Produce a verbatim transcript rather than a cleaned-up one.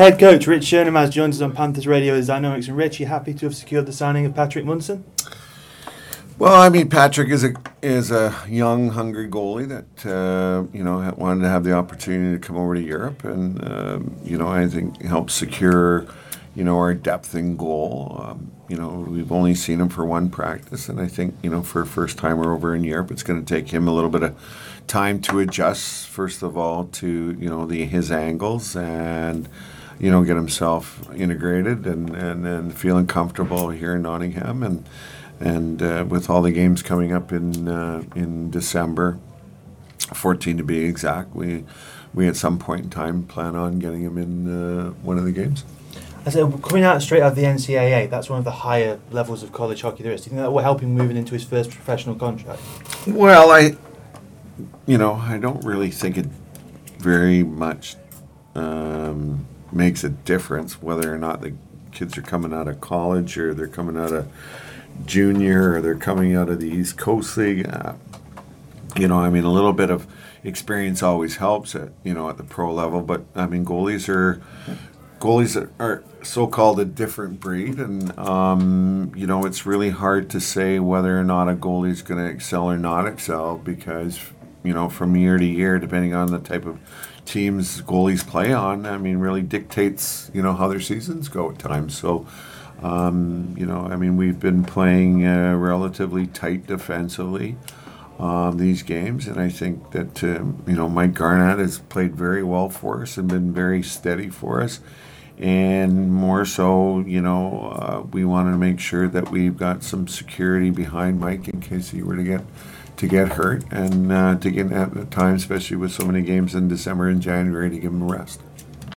Head coach Rich Schönheim has joined us on Panthers Radio as Dynamics. And Rich, you happy to have secured the signing of Patrick Munson? Well, I mean, Patrick is a is a young, hungry goalie that uh, you know wanted to have the opportunity to come over to Europe, and um, you know I think help secure you know our depth in goal. Um, you know we've only seen him for one practice, and I think you know for a first timer over in Europe, it's going to take him a little bit of time to adjust. First of all, to you know the his angles and. You know, get himself integrated and, and, and feeling comfortable here in Nottingham, and and uh, with all the games coming up in uh, in December, fourteen to be exact, we we at some point in time plan on getting him in uh, one of the games. I said, coming out straight out of the N C double A, that's one of the higher levels of college hockey there is. Do you think that will help him moving into his first professional contract? Well, I, you know, I don't really think it very much. Um, makes a difference whether or not the kids are coming out of college or they're coming out of junior or they're coming out of the East Coast League. Uh, you know, I mean, a little bit of experience always helps at you know at the pro level, but I mean, goalies are goalies are so-called a different breed, and um, you know, it's really hard to say whether or not a goalie is going to excel or not excel because you know, from year to year, depending on the type of teams goalies play on, I mean, really dictates, you know, how their seasons go at times. So, um, you know, I mean, we've been playing uh, relatively tight defensively um, these games, and I think that, uh, you know, Mike Garnett has played very well for us and been very steady for us. And more so, you know, uh, we want to make sure that we've got some security behind Mike in case he were to get to get hurt, and uh, to get at the time, especially with so many games in December and January, to give him a rest.